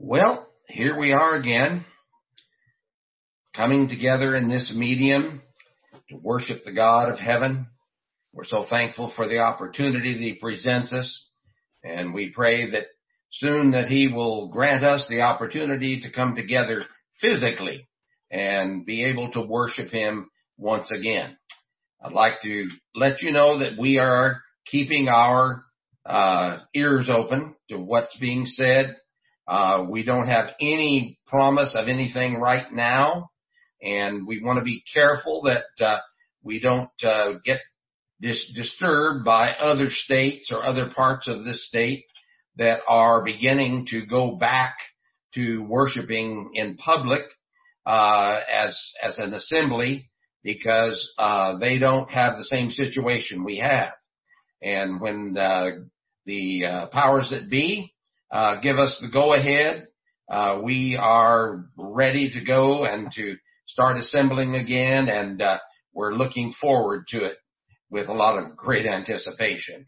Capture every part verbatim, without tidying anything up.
Well, here we are again, coming together in this medium to worship the God of heaven. We're so thankful for the opportunity that He presents us, and we pray that soon that He will grant us the opportunity to come together physically and be able to worship Him once again. I'd like to let you know that we are keeping our uh, ears open to what's being said. Uh, we don't have any promise of anything right now, and we want to be careful that uh, we don't uh, get dis- disturbed by other states or other parts of this state that are beginning to go back to worshiping in public uh, as as an assembly, because uh, they don't have the same situation we have. And when uh, the uh, powers that be Uh, give us the go-ahead, Uh, we are ready to go and to start assembling again, and uh, we're looking forward to it with a lot of great anticipation.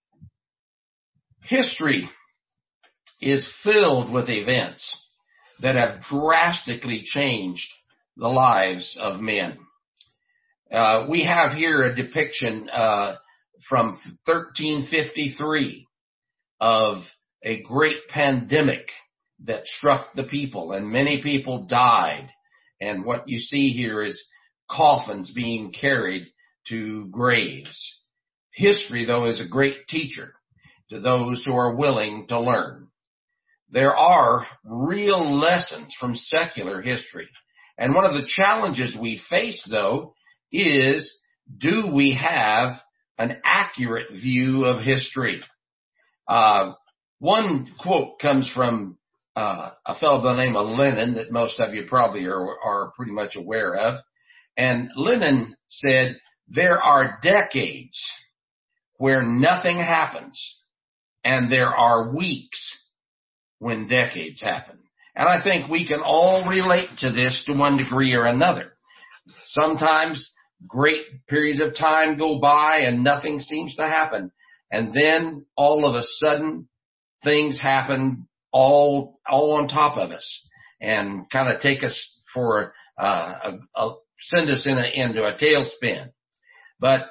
History is filled with events that have drastically changed the lives of men. Uh, we have here a depiction uh, from thirteen fifty-three of a great pandemic that struck the people, and many people died. And what you see here is coffins being carried to graves. History, though, is a great teacher to those who are willing to learn. There are real lessons from secular history. And one of the challenges we face, though, is, do we have an accurate view of history? Uh, One quote comes from uh, a fellow by the name of Lenin that most of you probably are, are pretty much aware of. And Lenin said, there are decades where nothing happens, and there are weeks when decades happen. And I think we can all relate to this to one degree or another. Sometimes great periods of time go by and nothing seems to happen. And then all of a sudden, things happen all all on top of us and kind of take us for uh, a, a send us in a, into a tailspin. But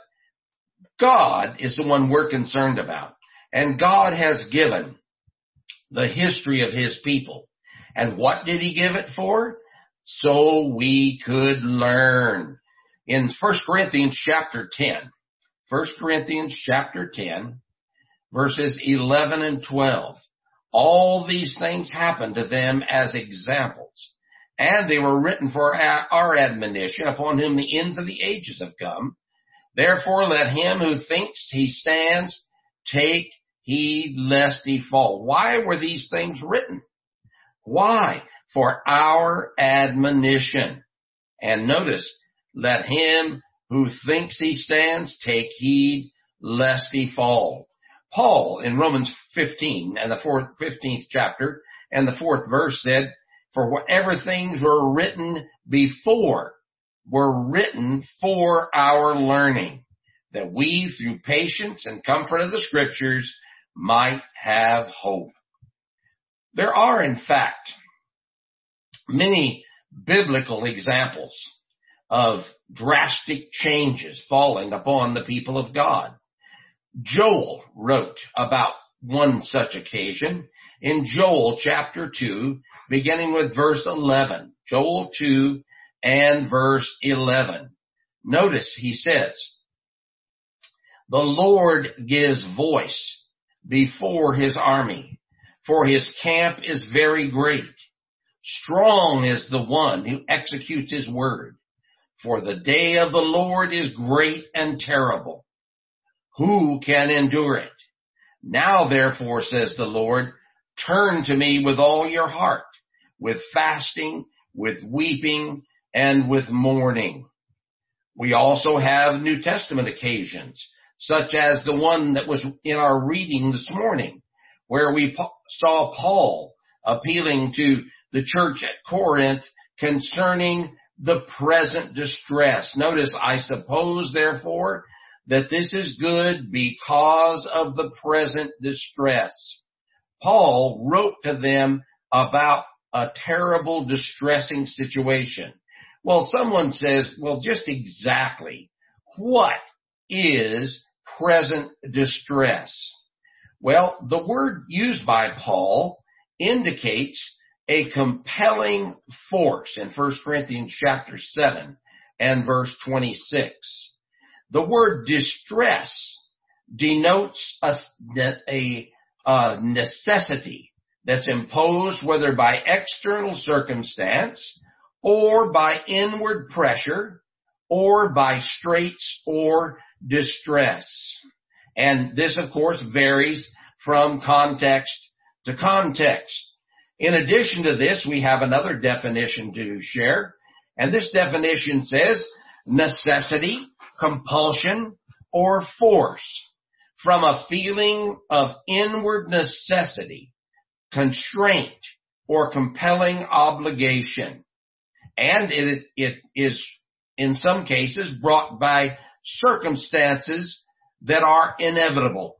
God is the one we're concerned about, and God has given the history of His people. And what did He give it for? So we could learn. In First Corinthians chapter ten, First Corinthians chapter ten. Verses eleven and twelve. All these things happened to them as examples, and they were written for our admonition, upon whom the ends of the ages have come. Therefore let him who thinks he stands take heed lest he fall. Why were these things written? Why? For our admonition. And notice, let him who thinks he stands take heed lest he fall. Paul in Romans fifteen and the fourth, fifteenth chapter and the fourth verse said, for whatever things were written before were written for our learning, that we through patience and comfort of the scriptures might have hope. There are, in fact, many biblical examples of drastic changes falling upon the people of God. Joel wrote about one such occasion in Joel chapter two, beginning with verse eleven. Joel two and verse eleven. Notice he says, the Lord gives voice before His army, for His camp is very great. Strong is the one who executes His word, for the day of the Lord is great and terrible. Who can endure it? Now, therefore, says the Lord, turn to me with all your heart, with fasting, with weeping, and with mourning. We also have New Testament occasions, such as the one that was in our reading this morning, where we saw Paul appealing to the church at Corinth concerning the present distress. Notice, I suppose, therefore, that this is good because of the present distress. Paul wrote to them about a terrible, distressing situation. Well, someone says, well, just exactly what is present distress? Well, the word used by Paul indicates a compelling force in First Corinthians chapter seven and verse twenty-six. The word distress denotes a, a, a necessity that's imposed whether by external circumstance or by inward pressure or by straits or distress. And this, of course, varies from context to context. In addition to this, we have another definition to share, and this definition says necessity, compulsion, or force from a feeling of inward necessity, constraint, or compelling obligation. And it, it is, in some cases, brought by circumstances that are inevitable,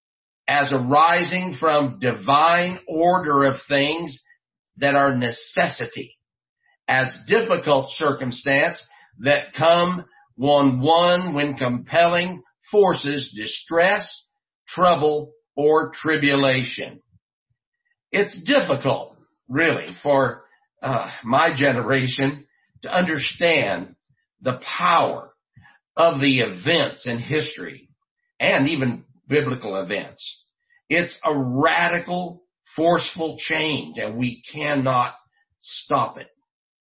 as arising from divine order of things that are necessity, as difficult circumstance that come one one when compelling forces distress, trouble, or tribulation. It's difficult, really, for uh, my generation to understand the power of the events in history and even biblical events. It's a radical, forceful change, and we cannot stop it.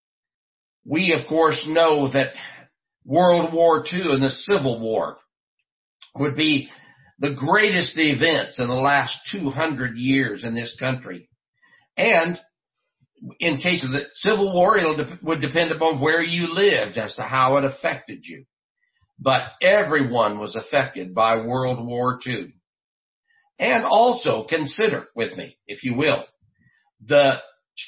We, of course, know that World War Two and the Civil War would be the greatest events in the last two hundred years in this country. And in case of the Civil War, it de- would depend upon where you lived as to how it affected you. But everyone was affected by World War Two. And also consider with me, if you will, the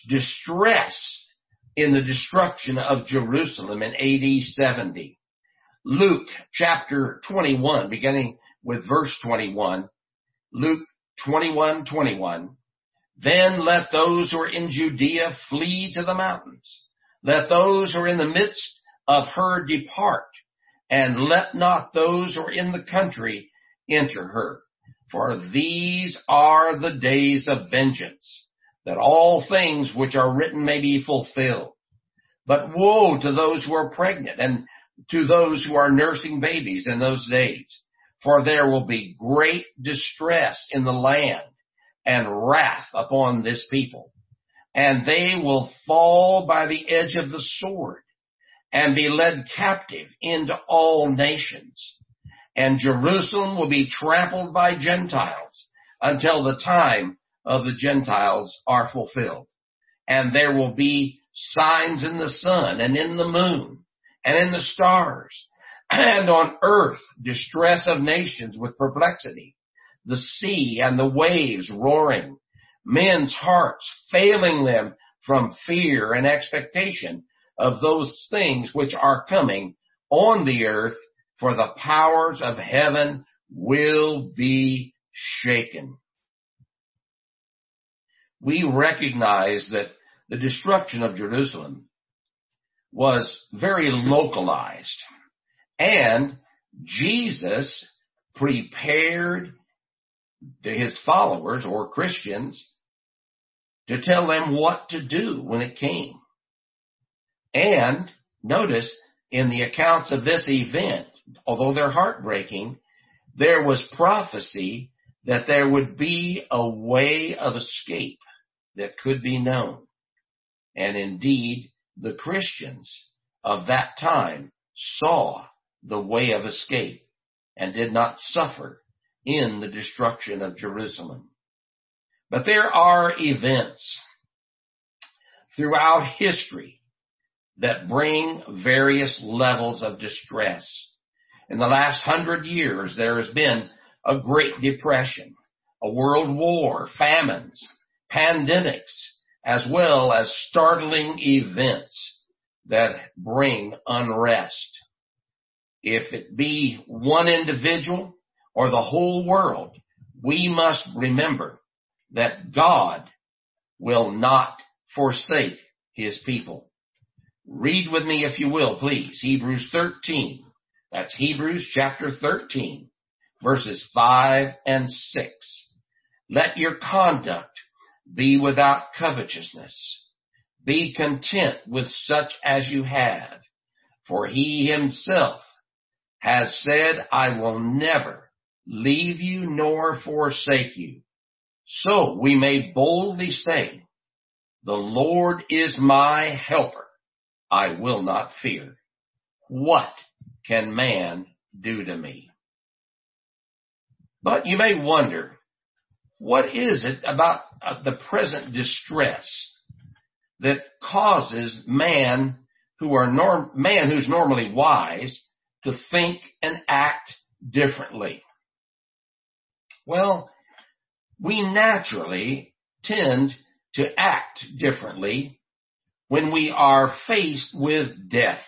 distress in the destruction of Jerusalem in A D seventy. Luke chapter twenty-one, beginning with verse twenty-one. Luke twenty-one twenty-one. Then let those who are in Judea flee to the mountains. Let those who are in the midst of her depart. And let not those who are in the country enter her. For these are the days of vengeance, that all things which are written may be fulfilled. But woe to those who are pregnant and to those who are nursing babies in those days. For there will be great distress in the land and wrath upon this people. And they will fall by the edge of the sword and be led captive into all nations. And Jerusalem will be trampled by Gentiles until the time of the Gentiles are fulfilled. And there will be signs in the sun and in the moon and in the stars, and on earth distress of nations with perplexity, the sea and the waves roaring, men's hearts failing them from fear and expectation of those things which are coming on the earth, for the powers of heaven will be shaken. We recognize that the destruction of Jerusalem was very localized, and Jesus prepared his followers or Christians to tell them what to do when it came. And notice in the accounts of this event, although they're heartbreaking, there was prophecy that there would be a way of escape that could be known. And indeed, the Christians of that time saw the way of escape and did not suffer in the destruction of Jerusalem. But there are events throughout history that bring various levels of distress. In the last hundred years, there has been a Great Depression, a world war, famines, pandemics, as well as startling events that bring unrest. If it be one individual or the whole world, we must remember that God will not forsake his people. Read with me, if you will, please, Hebrews thirteen. That's Hebrews chapter thirteen, verses five and six. Let your conduct be without covetousness. Be content with such as you have, for he himself has said, I will never leave you nor forsake you. So we may boldly say, the Lord is my helper. I will not fear. What can man do to me? But you may wonder, what is it about the present distress that causes man who are norm, man who's normally wise to think and act differently? Well, we naturally tend to act differently when we are faced with death.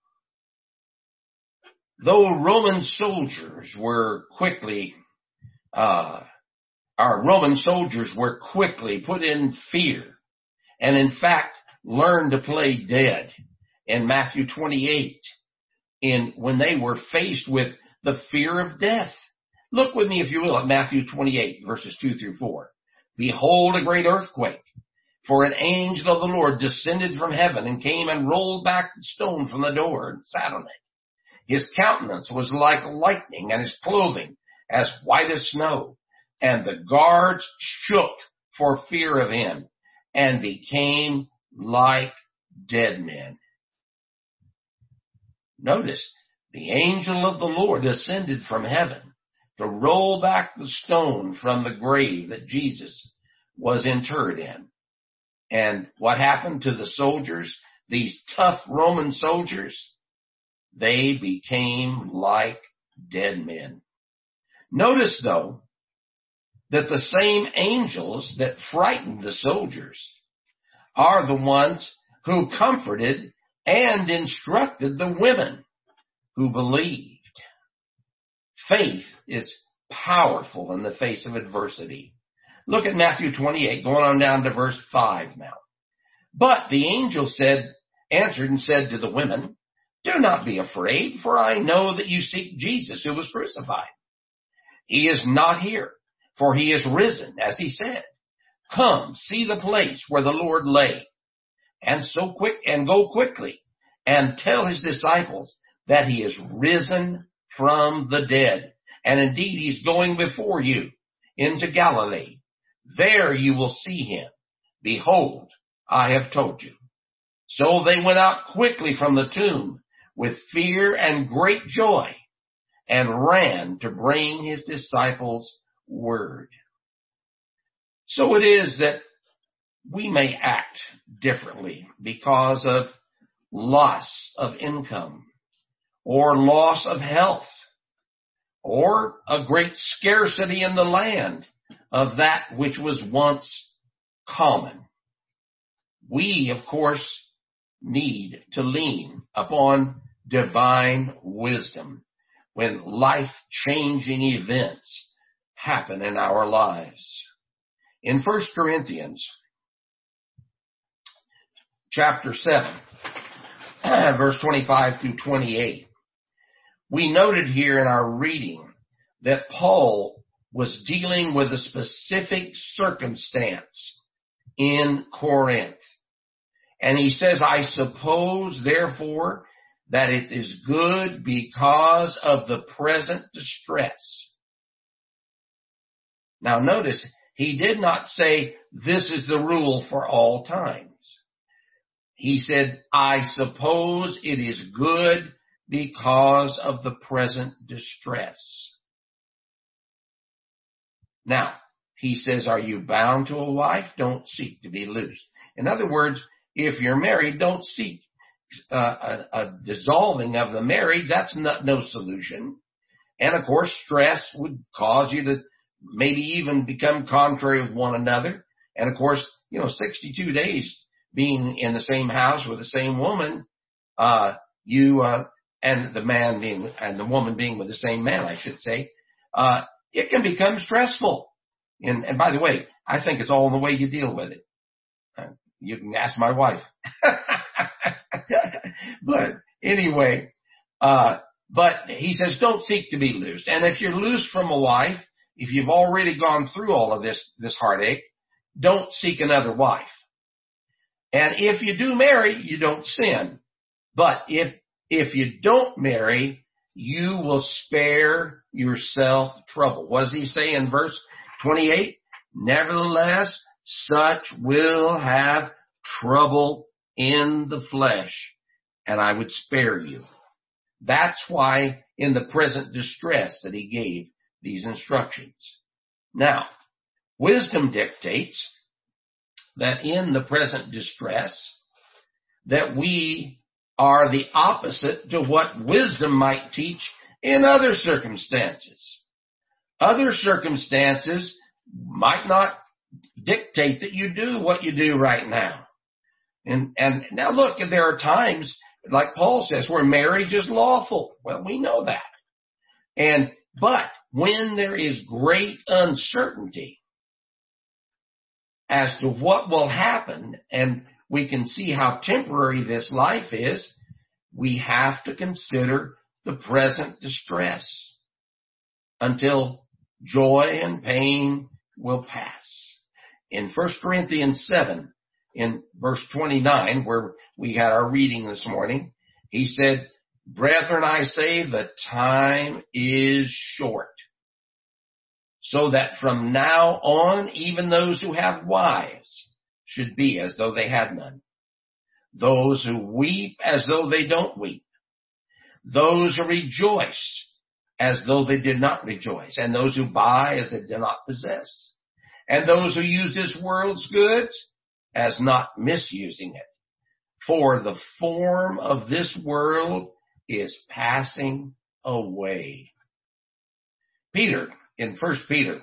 Though Roman soldiers were quickly, uh, our Roman soldiers were quickly put in fear, and in fact learned to play dead in Matthew twenty-eight, in when they were faced with the fear of death. Look with me, if you will, at Matthew twenty-eight, verses two through four. Behold, a great earthquake, for an angel of the Lord descended from heaven and came and rolled back the stone from the door and sat on it. His countenance was like lightning, and his clothing as white as snow. And the guards shook for fear of him and became like dead men. Notice, the angel of the Lord descended from heaven to roll back the stone from the grave that Jesus was interred in. And what happened to the soldiers, these tough Roman soldiers? They became like dead men. Notice, though, that the same angels that frightened the soldiers are the ones who comforted and instructed the women who believed. Faith is powerful in the face of adversity. Look at Matthew twenty-eight, going on down to verse five now. But the angel said, answered and said to the women, do not be afraid, for I know that you seek Jesus who was crucified. He is not here, for he is risen, as he said. Come, see the place where the Lord lay, and so quick and go quickly, and tell his disciples that he is risen from the dead. And indeed, he's going before you into Galilee. There you will see him. Behold, I have told you. So they went out quickly from the tomb with fear and great joy, and ran to bring his disciples word. So it is that we may act differently because of loss of income, or loss of health, or a great scarcity in the land of that which was once common. We, of course, need to lean upon divine wisdom when life-changing events happen in our lives. In First Corinthians chapter seven, verse twenty-five through twenty-eight, we noted here in our reading that Paul was dealing with a specific circumstance in Corinth. And he says, I suppose, therefore, that it is good because of the present distress. Now notice, he did not say, this is the rule for all times. He said, I suppose it is good because of the present distress. Now, he says, are you bound to a wife? Don't seek to be loosed. In other words, if you're married, don't seek uh, a, a dissolving of the marriage. That's not, no solution. And of course, stress would cause you to maybe even become contrary with one another. And of course, you know, sixty-two days being in the same house with the same woman, uh, you, uh, and the man being, and the woman being with the same man, I should say, uh, it can become stressful. And, and by the way, I think it's all in the way you deal with it. You can ask my wife. But anyway, uh, but he says, don't seek to be loosed. And if you're loose from a wife, if you've already gone through all of this, this heartache, don't seek another wife. And if you do marry, you don't sin. But if, if you don't marry, you will spare yourself trouble. What does he say in verse twenty-eight? Nevertheless, such will have trouble in the flesh, and I would spare you. That's why in the present distress that he gave these instructions. Now, wisdom dictates that in the present distress, that we are the opposite to what wisdom might teach in other circumstances. Other circumstances might not dictate that you do what you do right now. And, and now look, there are times, like Paul says, where marriage is lawful. Well, we know that. And, but when there is great uncertainty as to what will happen, and we can see how temporary this life is, we have to consider the present distress until joy and pain will pass. In First Corinthians seven, in verse twenty-nine, where we had our reading this morning, he said, brethren, I say the time is short, so that from now on, even those who have wives should be as though they had none. Those who weep as though they don't weep. Those who rejoice as though they did not rejoice. And those who buy as they did not possess. And those who use this world's goods as not misusing it. For the form of this world is passing away. Peter, in First Peter,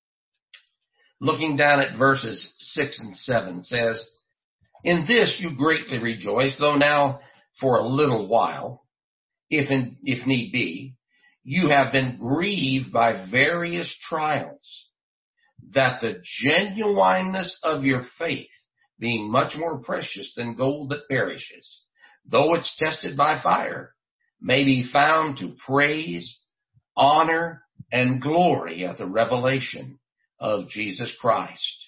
looking down at verses six and seven, says, in this you greatly rejoice, though now for a little while, if in, if need be, you have been grieved by various trials, that the genuineness of your faith, being much more precious than gold that perishes, though it's tested by fire, may be found to praise, honor, and glory at the revelation of Jesus Christ.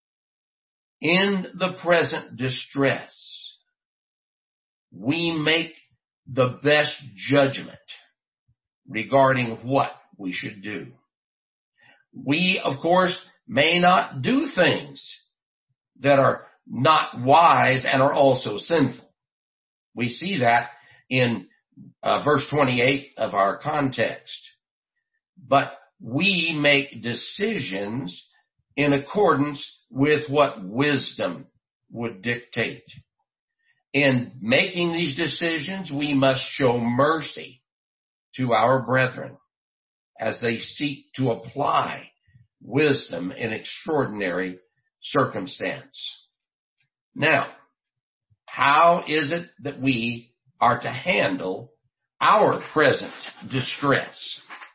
In the present distress, we make the best judgment regarding what we should do. We, of course, may not do things that are not wise and are also sinful. We see that in uh, verse twenty-eight of our context. But we make decisions in accordance with what wisdom would dictate. In making these decisions, we must show mercy to our brethren as they seek to apply wisdom in extraordinary circumstance. Now, how is it that we are to handle our present distress?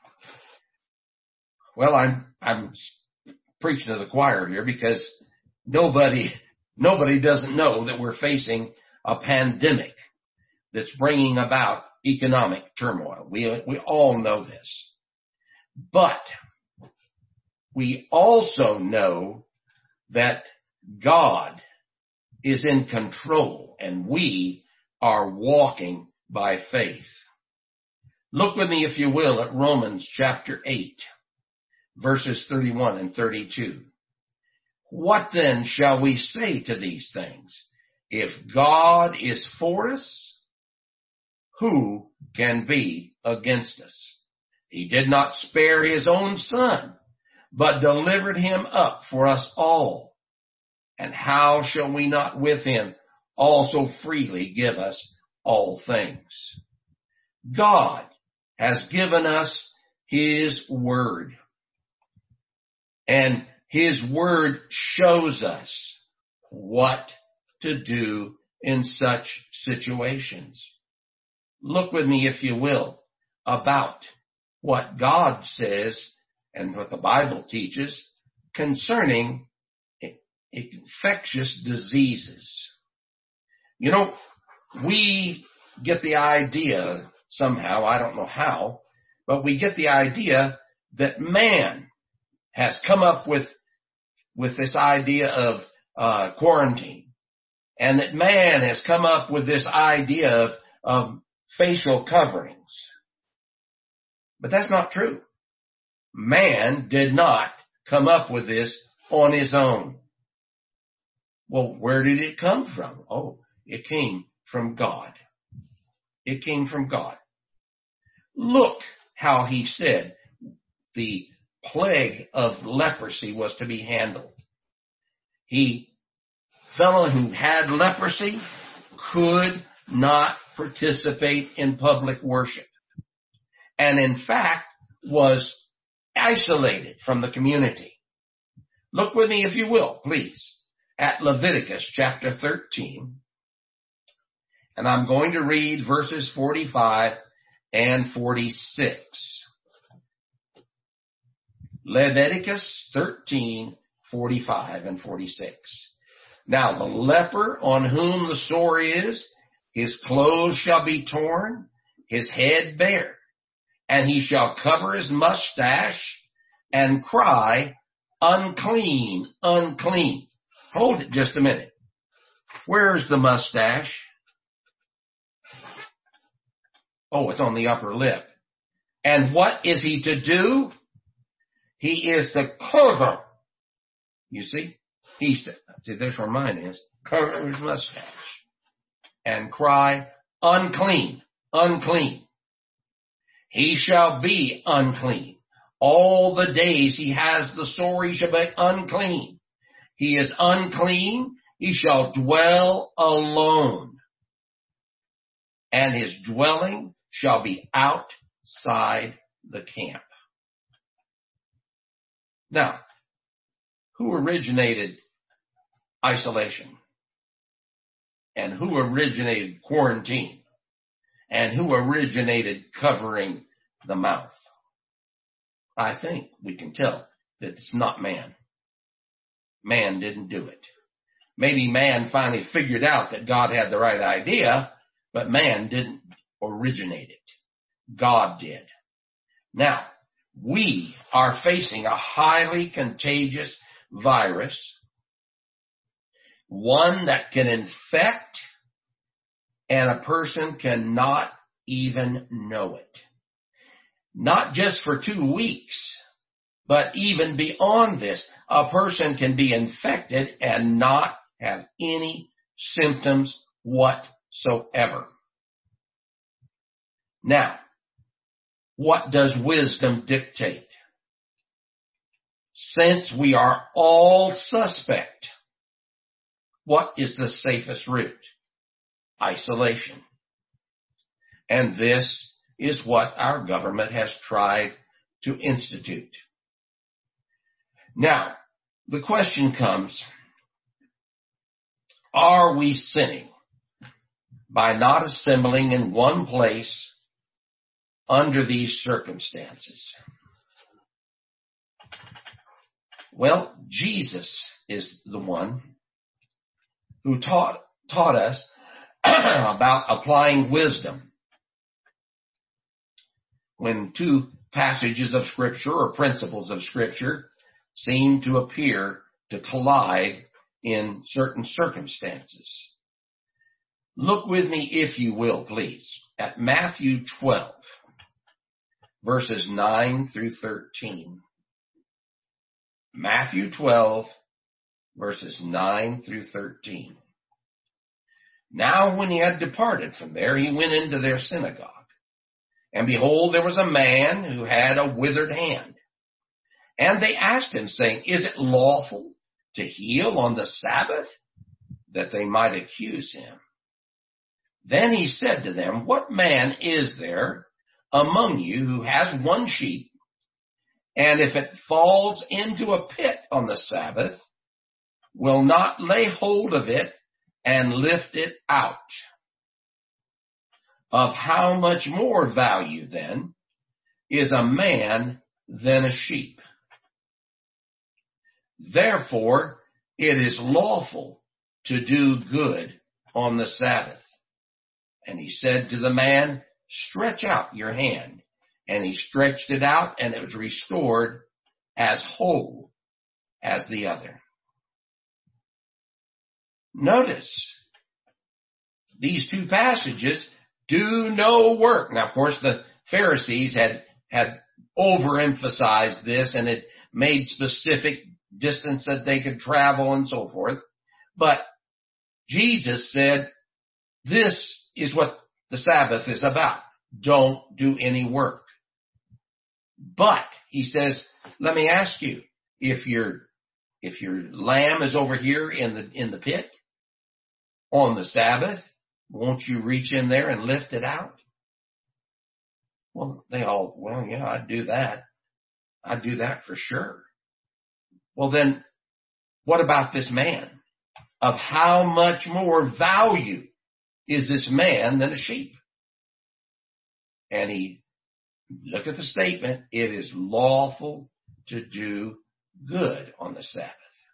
Well, I'm, I'm preaching to the choir here because nobody, nobody doesn't know that we're facing a pandemic that's bringing about economic turmoil. We, we all know this. But we also know that God is in control and we are walking by faith. Look with me, if you will, at Romans chapter eight, verses thirty-one and thirty-two. What then shall we say to these things? If God is for us, who can be against us? He did not spare his own son, but delivered him up for us all. And how shall we not with him also freely give us all things? God has given us his word. And his word shows us what to do in such situations. Look with me, if you will, about what God says and what the Bible teaches concerning infectious diseases. You know, we get the idea somehow, I don't know how, but we get the idea that man has come up with, with this idea of uh, quarantine, and that man has come up with this idea of, of facial coverings. But that's not true. Man did not come up with this on his own. Well, where did it come from? Oh, it came from God. It came from God. Look how he said the plague of leprosy was to be handled. He, fellow who had leprosy, could not participate in public worship, and in fact was isolated from the community. Look with me, if you will, please, at Leviticus chapter thirteen. And I'm going to read verses forty-five and forty-six. Leviticus thirteen, forty-five and forty-six. Now the leper on whom the sore is, his clothes shall be torn, his head bare, and he shall cover his mustache and cry, unclean, unclean. Hold it just a minute. Where's the mustache? Oh, it's on the upper lip. And what is he to do? He is to cover. You see? He's to, see, that's where mine is. Cover his mustache and cry, unclean, unclean. He shall be unclean. All the days he has the sore, he shall be unclean. He is unclean. He shall dwell alone, and his dwelling shall be outside the camp. Now, who originated isolation? And who originated quarantine? And who originated covering the mouth? I think we can tell that it's not man. Man didn't do it. Maybe man finally figured out that God had the right idea, but man didn't originate it. God did. Now, we are facing a highly contagious virus, one that can infect, and a person cannot even know it. Not just for two weeks, but even beyond this, a person can be infected and not have any symptoms whatsoever. Now, what does wisdom dictate? Since we are all suspect, what is the safest route? Isolation. And this is what our government has tried to institute. Now, the question comes, are we sinning by not assembling in one place under these circumstances? Well, Jesus is the one who taught, taught us about applying wisdom. When two passages of Scripture or principles of Scripture seem to appear to collide in certain circumstances. Look with me, if you will, please, at Matthew twelve, verses nine through thirteen. Matthew twelve, verses nine through thirteen. Now when he had departed from there, he went into their synagogue. And behold, there was a man who had a withered hand. And they asked him, saying, is it lawful to heal on the Sabbath? That they might accuse him. Then he said to them, what man is there among you who has one sheep, and if it falls into a pit on the Sabbath, will not lay hold of it and lift it out? Of how much more value, then, is a man than a sheep? Therefore, it is lawful to do good on the Sabbath. And he said to the man, stretch out your hand. And he stretched it out, and it was restored as whole as the other. Notice, these two passages do no work. Now, of course, the Pharisees had, had overemphasized this, and it made specific distance that they could travel and so forth. But Jesus said, this is what the Sabbath is about. Don't do any work. But, he says, let me ask you, if your, if your lamb is over here in the, in the pit on the Sabbath, won't you reach in there and lift it out? Well, they all, well, yeah, I'd do that. I'd do that for sure. Well, then, what about this man? Of how much more value is this man than a sheep? And he, look at the statement, it is lawful to do good on the Sabbath.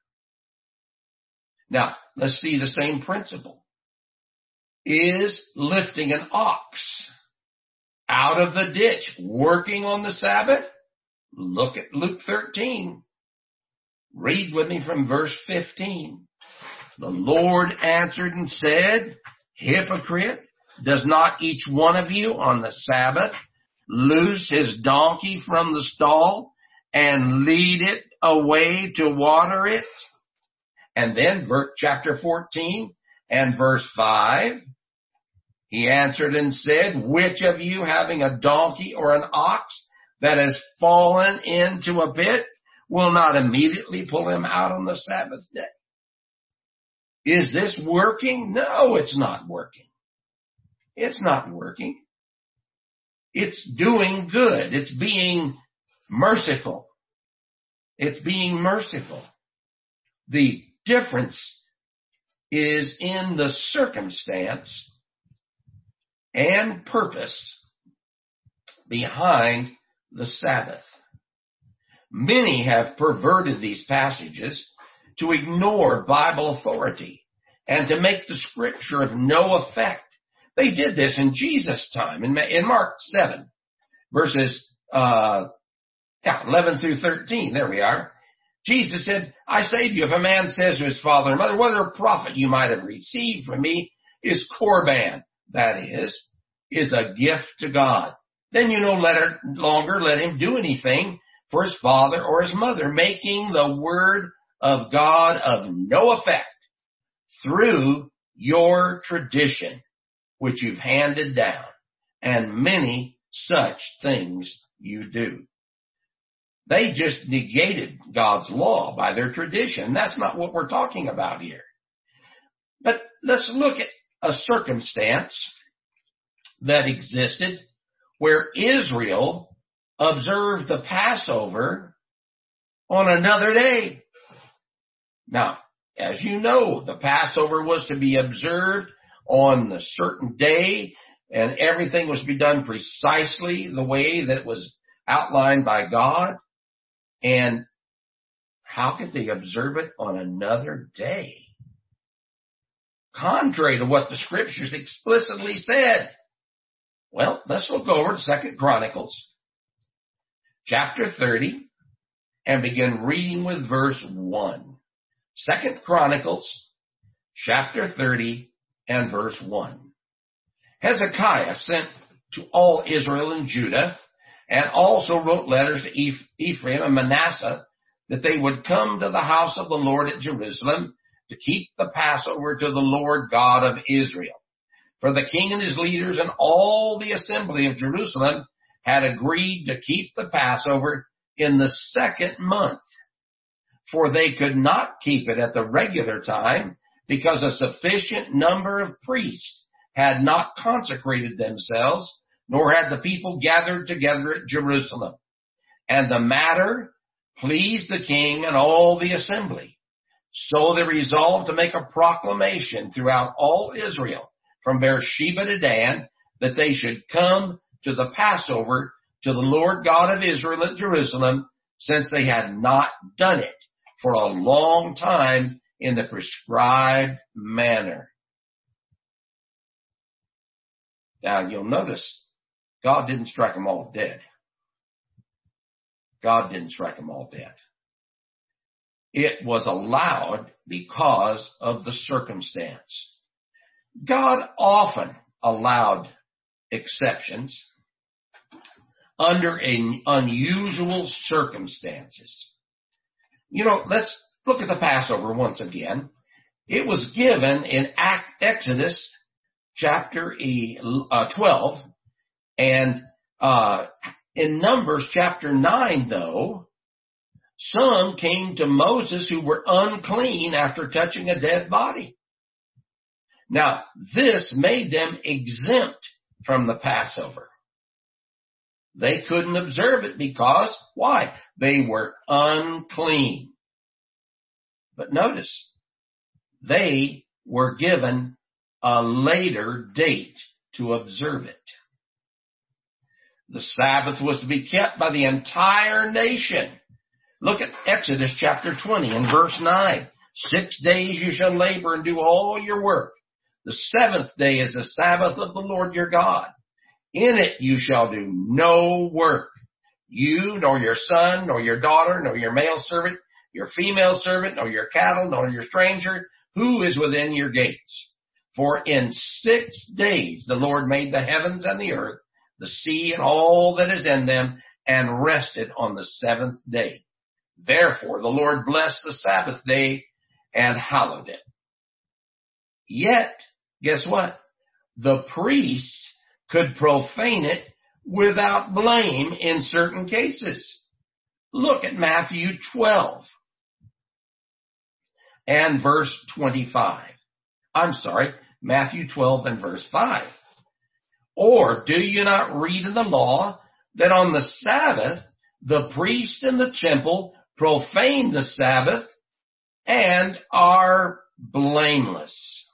Now, let's see the same principle. Is lifting an ox out of the ditch working on the Sabbath? Look at Luke thirteen. Read with me from verse fifteen. The Lord answered and said, hypocrite, does not each one of you on the Sabbath loose his donkey from the stall and lead it away to water it? And then chapter fourteen and verse five, he answered and said, which of you having a donkey or an ox that has fallen into a pit will not immediately pull him out on the Sabbath day? Is this working? No, it's not working. It's not working. It's doing good. It's being merciful. It's being merciful. The difference is in the circumstance and purpose behind the Sabbath. Many have perverted these passages to ignore Bible authority and to make the scripture of no effect. They did this in Jesus' time, in, in Mark seven, verses uh, yeah, eleven through thirteen. There we are. Jesus said, I say to you, if a man says to his father and mother, whether a profit you might have received from me is korban, that is, is a gift to God, then you no longer let him do anything for his father or his mother, making the word of God of no effect through your tradition, which you've handed down, and many such things you do. They just negated God's law by their tradition. That's not what we're talking about here. But let's look at a circumstance that existed where Israel observed the Passover on another day. Now, as you know, the Passover was to be observed on a certain day, and everything was to be done precisely the way that it was outlined by God. And how could they observe it on another day? Contrary to what the scriptures explicitly said. Well, let's look over to Second Chronicles, chapter thirty, and begin reading with verse one. Second Chronicles, chapter thirty, and verse one. Hezekiah sent to all Israel and Judah, and also wrote letters to Ephraim and Manasseh, that they would come to the house of the Lord at Jerusalem to keep the Passover to the Lord God of Israel. For the king and his leaders and all the assembly of Jerusalem had agreed to keep the Passover in the second month. For they could not keep it at the regular time, because a sufficient number of priests had not consecrated themselves, nor had the people gathered together at Jerusalem. And the matter pleased the king and all the assembly. So they resolved to make a proclamation throughout all Israel, from Beersheba to Dan, that they should come to the Passover to the Lord God of Israel at Jerusalem, since they had not done it for a long time in the prescribed manner. Now you'll notice God didn't strike them all dead. God didn't strike them all dead. It was allowed because of the circumstance. God often allowed exceptions under unusual circumstances. You know, let's look at the Passover once again. It was given in Exodus chapter twelve, and uh, in Numbers chapter nine, though, some came to Moses who were unclean after touching a dead body. Now, this made them exempt from the Passover. They couldn't observe it because, why? They were unclean. But notice, they were given a later date to observe it. The Sabbath was to be kept by the entire nation. Look at Exodus chapter twenty and verse nine. Six days you shall labor and do all your work. The seventh day is the Sabbath of the Lord your God. In it you shall do no work. You, nor your son, nor your daughter, nor your male servant, your female servant, nor your cattle, nor your stranger, who is within your gates. For in six days the Lord made the heavens and the earth, the sea and all that is in them, and rested on the seventh day. Therefore the Lord blessed the Sabbath day and hallowed it. Yet, guess what? The priests could profane it without blame in certain cases. Look at Matthew twelve and verse twenty-five. I'm sorry, Matthew twelve and verse five. Or do you not read in the law that on the Sabbath the priests in the temple profane the Sabbath and are blameless?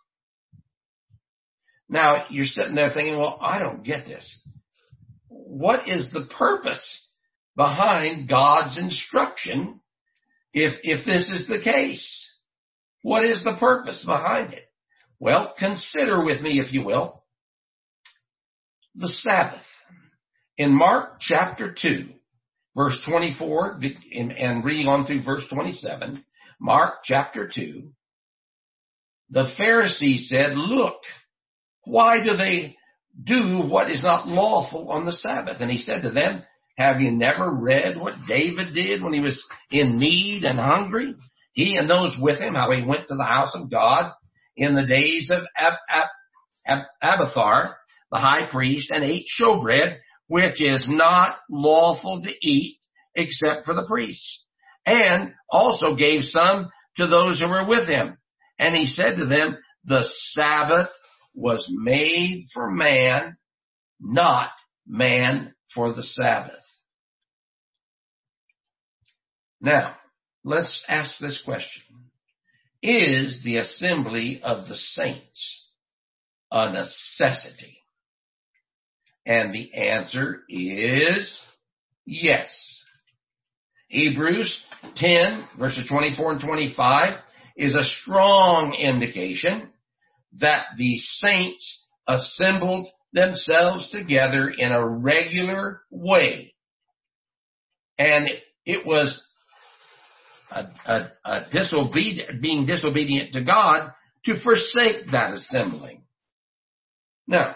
Now, you're sitting there thinking, well, I don't get this. What is the purpose behind God's instruction if, if this is the case? What is the purpose behind it? Well, consider with me, if you will, the Sabbath. In Mark chapter two, verse twenty-four, and reading on through verse twenty-seven, Mark chapter two, the Pharisees said, look, why do they do what is not lawful on the Sabbath? And he said to them, have you never read what David did when he was in need and hungry? He and those with him, how he went to the house of God in the days of Ab- Ab- Ab- Abiathar, the high priest, and ate showbread, which is not lawful to eat except for the priests, and also gave some to those who were with him. And he said to them, the Sabbath was made for man, not man for the Sabbath. Now, let's ask this question. Is the assembly of the saints a necessity? And the answer is yes. Hebrews ten, verses twenty-four and twenty-five is a strong indication that the saints assembled themselves together in a regular way. And it was a, a, a disobedient, being disobedient to God to forsake that assembling. Now,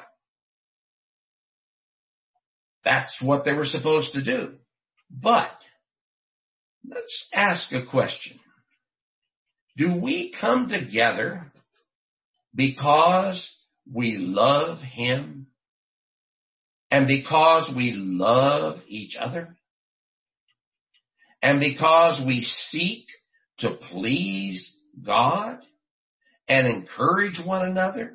that's what they were supposed to do. But let's ask a question. Do we come together because we love Him and because we love each other and because we seek to please God and encourage one another?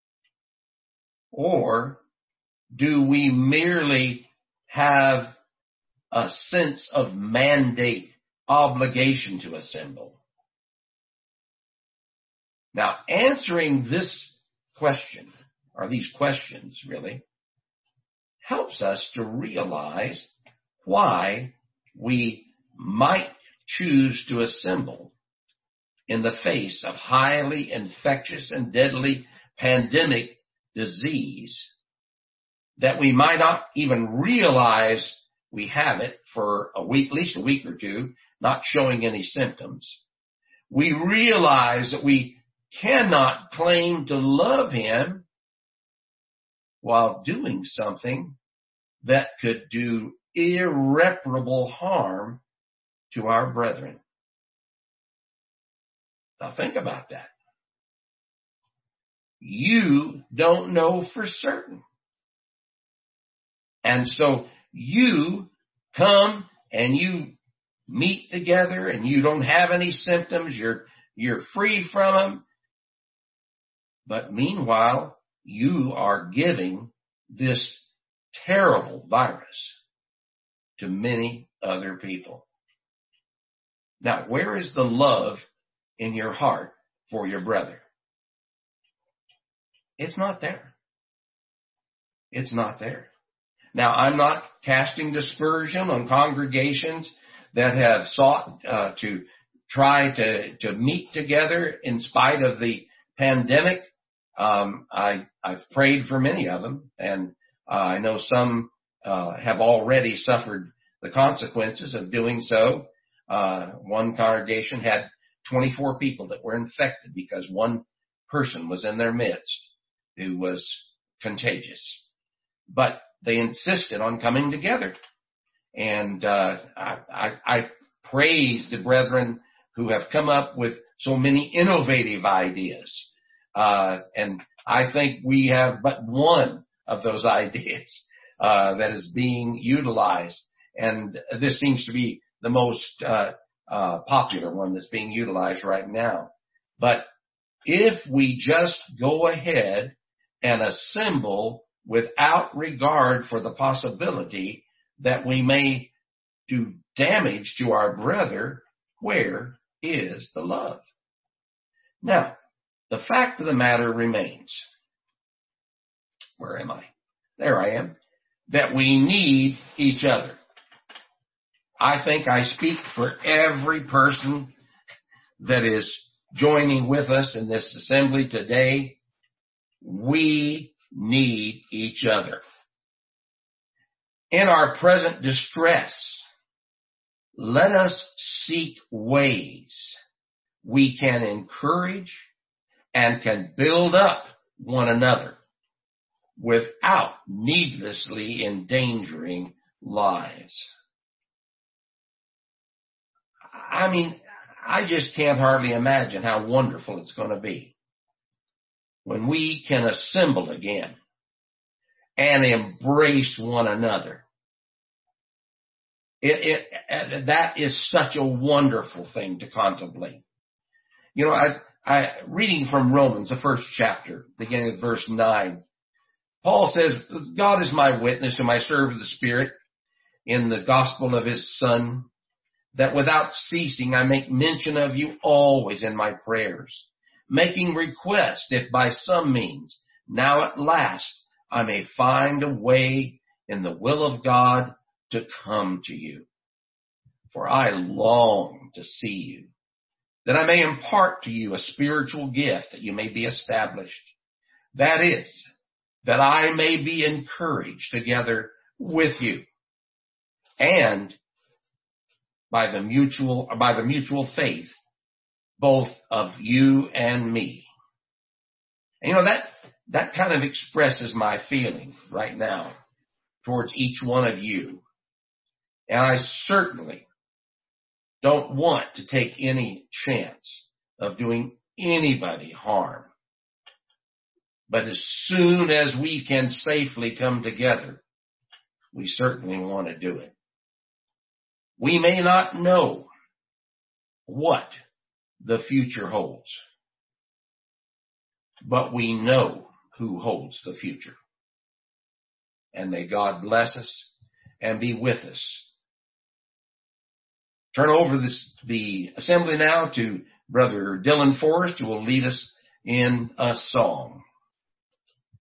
Or do we merely have a sense of mandate, obligation to assemble? Now, answering this question, or these questions really, helps us to realize why we might choose to assemble in the face of highly infectious and deadly pandemic disease that we might not even realize we have it for a week, at least a week or two, not showing any symptoms. We realize that we cannot claim to love him while doing something that could do irreparable harm to our brethren. Now think about that. You don't know for certain. And so you come and you meet together and you don't have any symptoms. You're, you're free from them. But meanwhile, you are giving this terrible virus to many other people. Now, where is the love in your heart for your brother? It's not there. It's not there. Now, I'm not casting dispersion on congregations that have sought uh, to try to, to meet together in spite of the pandemic. Um, I, I've prayed for many of them, and uh, I know some uh, have already suffered the consequences of doing so. Uh, one congregation had twenty-four people that were infected because one person was in their midst who was contagious. But they insisted on coming together. And uh, I, I, I praise the brethren who have come up with so many innovative ideas. Uh, and I think we have but one of those ideas uh, that is being utilized. And this seems to be the most uh, uh, popular one that's being utilized right now. But if we just go ahead and assemble without regard for the possibility that we may do damage to our brother, where is the love? Now, the fact of the matter remains. Where am I? There I am. That we need each other. I think I speak for every person that is joining with us in this assembly today. We need each other. In our present distress, let us seek ways we can encourage and can build up one another without needlessly endangering lives. I mean, I just can't hardly imagine how wonderful it's going to be when we can assemble again and embrace one another. It, it, that is such a wonderful thing to contemplate. You know, I, I, reading from Romans, the first chapter, beginning at verse nine, Paul says, God is my witness whom I serve the Spirit in the gospel of his Son, that without ceasing I make mention of you always in my prayers, making request if by some means now at last I may find a way in the will of God to come to you. For I long to see you, that I may impart to you a spiritual gift that you may be established. That is, that I may be encouraged together with you, and by the mutual, by the mutual faith, both of you and me. And you know, that, that kind of expresses my feeling right now towards each one of you. And I certainly don't want to take any chance of doing anybody harm. But as soon as we can safely come together, we certainly want to do it. We may not know what the future holds, but we know who holds the future. And may God bless us and be with us. Turn over this, the assembly now to Brother Dylan Forrest, who will lead us in a song.